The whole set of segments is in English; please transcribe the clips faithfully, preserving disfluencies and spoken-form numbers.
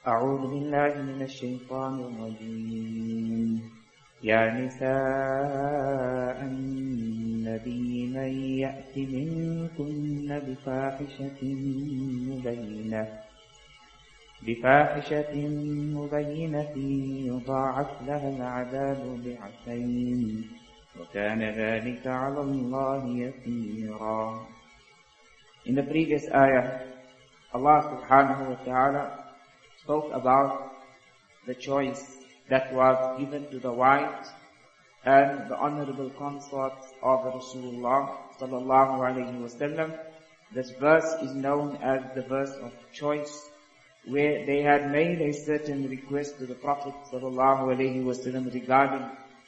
أعوذ بالله من الشيطان الرجيم يا نساء النبي من يأت منكن بفاحشة مبينة بفاحشة مبينة يضاعف لها العذاب ضعفين وكان ذلك على الله يسيرا. In the previous ayah, Allah subhanahu wa ta'ala spoke about the choice that was given to the wives and the honorable consorts of Rasulullah sallallahu alayhi wa sallam. This verse is known as the verse of choice, where they had made a certain request to the Prophet sallallahu alayhi wa sallam regarding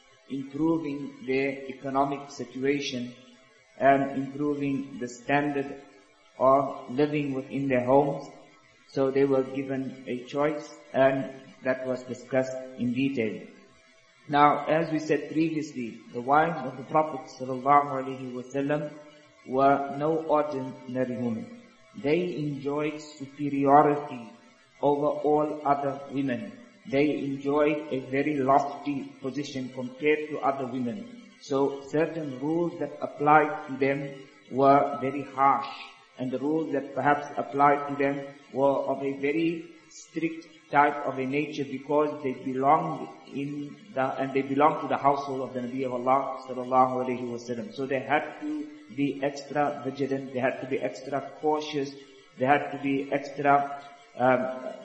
improving their economic situation and improving the standard of living within their homes. So they were given a choice, and that was discussed in detail. Now, as we said previously, the wives of the Prophet sallallahu alaihi wasallam were no ordinary women. They enjoyed superiority over all other women. They enjoyed a very lofty position compared to other women. So certain rules that applied to them were very harsh, and the rules that perhaps applied to them were of a very strict type of a nature, because they belonged in the, and they belonged to the household of the Nabi of Allah sallallahu alaihi wasallam. So they had to be extra vigilant, they had to be extra cautious, they had to be extra um,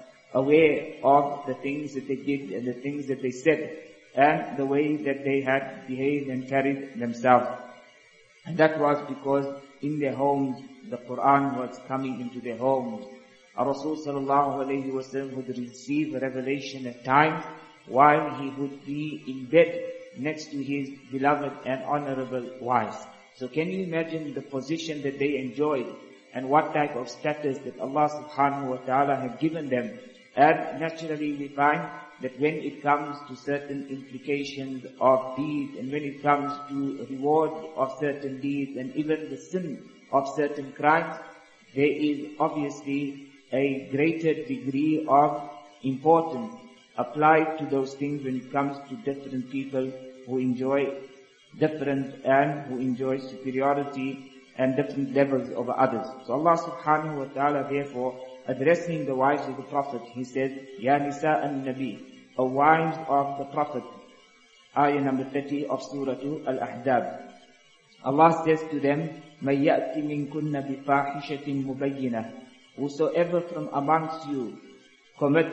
aware of the things that they did and the things that they said and the way that they had behaved and carried themselves. And that was because in their homes, the Quran was coming into their homes. Our Rasul sallallahu alayhi wa sallam would receive revelation at times while he would be in bed next to his beloved and honorable wives. So can you imagine the position that they enjoyed and what type of status that Allah subhanahu wa ta'ala had given them? And naturally we find that when it comes to certain implications of deeds, and when it comes to reward of certain deeds, and even the sin of certain crimes, there is obviously a greater degree of importance applied to those things when it comes to different people who enjoy different and who enjoy superiority and different levels over others. So Allah subhanahu wa ta'ala therefore, addressing the wives of the Prophet, He says, Ya Nisa an-Nabi, O wives of the Prophet, ayah number thirty of Surah Al-Ahzab. Allah says to them, مَنْ يَأْتِ مِنْكُنَّ بِفَاحِشَةٍ مُبَيِّنَةٍ, whosoever from amongst you commit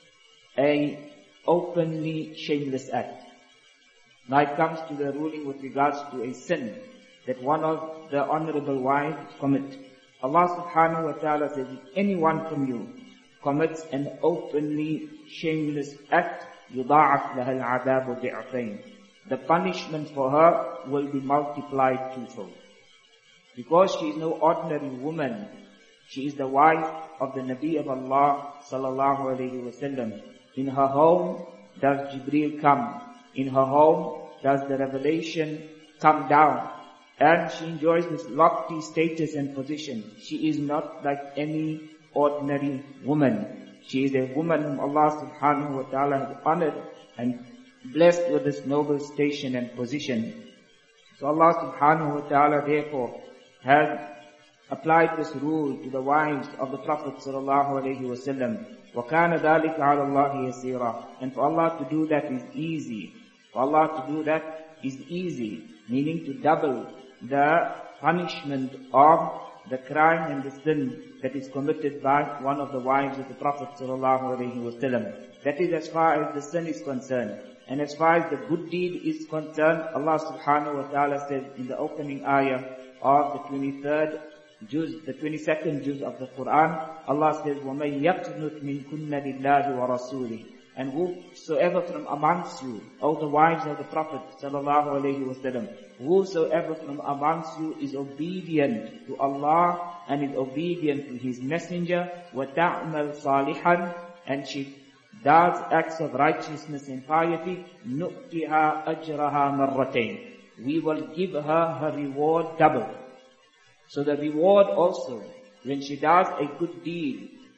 a openly shameless act. Now it comes to the ruling with regards to a sin that one of the honorable wives commit. Allah subhanahu wa ta'ala says, if anyone from you commits an openly shameless act, يُضَاعَفْ لَهَا الْعَذَابُ ضِعْفَيْنِ, the punishment for her will be multiplied twofold. Because she is no ordinary woman, she is the wife of the Nabi of Allah sallallahu alayhi wa sallam. In her home does Jibreel come. In her home does the revelation come down. And she enjoys this lofty status and position. She is not like any ordinary woman. She is a woman whom Allah subhanahu wa ta'ala has honored and blessed with this noble station and position. So Allah subhanahu wa ta'ala therefore has applied this rule to the wives of the Prophet sallallahu alayhi wa sallam. وَكَانَ ذَلِكَ عَلَى اللَّهِ يَسِيرًا, and for Allah to do that is easy. For Allah to do that is easy, meaning to double the punishment of the crime and the sin that is committed by one of the wives of the Prophet sallallahu alaihi wasallam. That is as far as the sin is concerned. And as far as the good deed is concerned, Allah subhanahu wa ta'ala says in the opening ayah of the twenty-third juz, the twenty-second juz of the Quran, Allah says, وَمَنْ يَقْنُتْ مِنْكُنَّ لِلَّهِ وَرَسُولِهِ, and whosoever from amongst you, O the wives of the Prophet sallallahu alaihi wasallam, whosoever from amongst you is obedient to Allah and is obedient to His Messenger, وَتَعْمَلْ صَالِحًا, and she does acts of righteousness and piety, نُؤْتِهَا أَجْرَهَا مَرَّتَيْنِ, we will give her her reward double. So the reward also, when she does a good deed,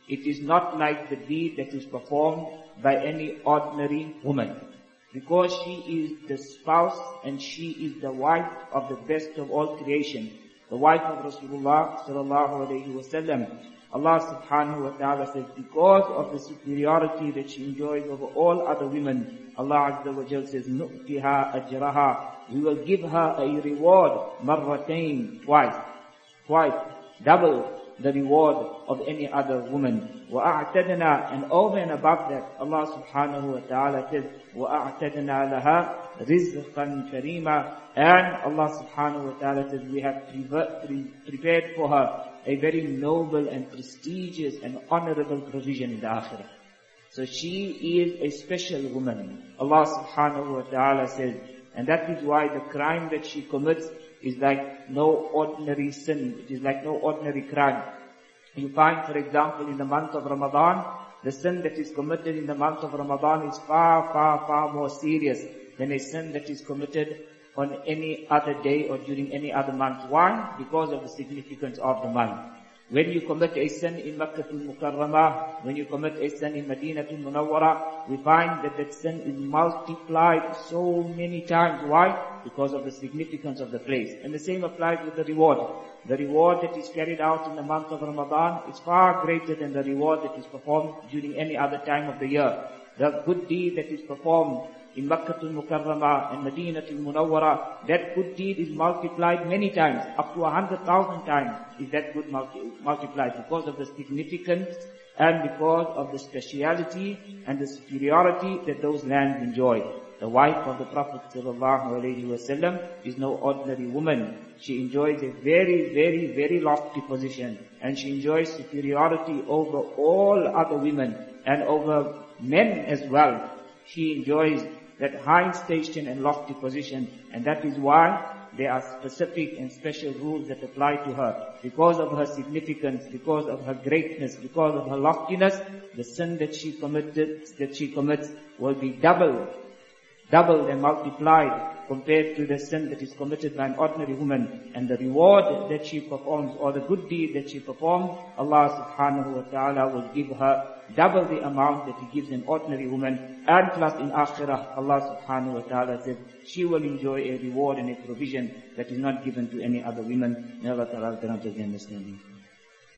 it is not like the deed that is performed by any ordinary woman. Because she is the spouse and she is the wife of the best of all creation, the wife of Rasulullah sallallahu alayhi wa sallam. Allah subhanahu wa ta'ala says, because of the superiority that she enjoys over all other women, Allah azza wa jal says, نُؤْتِهَا أَجْرَهَا, we will give her a reward, marratain, twice, twice, double the reward of any other woman. وَأَعْتَدْنَا, and over and above that, Allah subhanahu wa ta'ala says, وَأَعْتَدْنَا لَهَا رِزْقًا كَرِيمًا, and Allah subhanahu wa ta'ala says, we have prepared for her a very noble and prestigious and honorable provision in the akhirah. So she is a special woman. Allah subhanahu wa ta'ala says, and that is why the crime that she commits is like no ordinary sin. It is like no ordinary crime. You find, for example, in the month of Ramadan, the sin that is committed in the month of Ramadan is far, far, far more serious than a sin that is committed on any other day or during any other month. Why? Because of the significance of the month. When you commit a sin in Makkah al-Mukarramah, when you commit a sin in Madinah al-Munawwarah, we find that that sin is multiplied so many times. Why? Because of the significance of the place. And the same applies with the reward. The reward that is carried out in the month of Ramadan is far greater than the reward that is performed during any other time of the year. The good deed that is performed in Makkah al-Mukarramah and Madinah al-Munawwarah, that good deed is multiplied many times, up to a hundred thousand times is that good multi multiplied, because of the significance and because of the speciality and the superiority that those lands enjoy. The wife of the Prophet sallallahu alaihi wasallam is no ordinary woman. She enjoys a very, very, very lofty position, and she enjoys superiority over all other women and over men as well. She enjoys that high station and lofty position, and that is why there are specific and special rules that apply to her. Because of her significance, because of her greatness, because of her loftiness, the sin that she committed, that she commits will be doubled, doubled and multiplied compared to the sin that is committed by an ordinary woman. And the reward that she performs, or the good deed that she performs, Allah subhanahu wa ta'ala will give her double the amount that He gives an ordinary woman. And plus in akhirah, Allah subhanahu wa ta'ala says, she will enjoy a reward and a provision that is not given to any other women. May Allah ta'ala grant us the understanding.